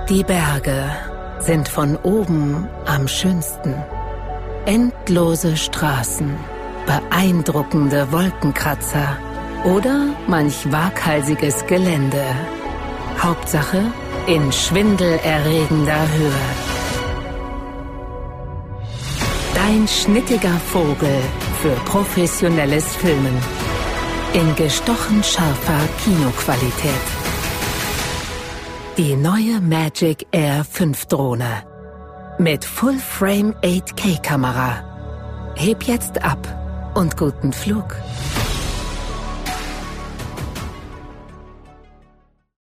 Die Berge sind von oben am schönsten. Endlose Straßen, beeindruckende Wolkenkratzer oder manch waghalsiges Gelände. Hauptsache in schwindelerregender Höhe. Dein schnittiger Vogel für professionelles Filmen. In gestochen scharfer Kinoqualität. Die neue Magic Air 5 Drohne. Mit Full-Frame 8K-Kamera. Heb jetzt ab und guten Flug.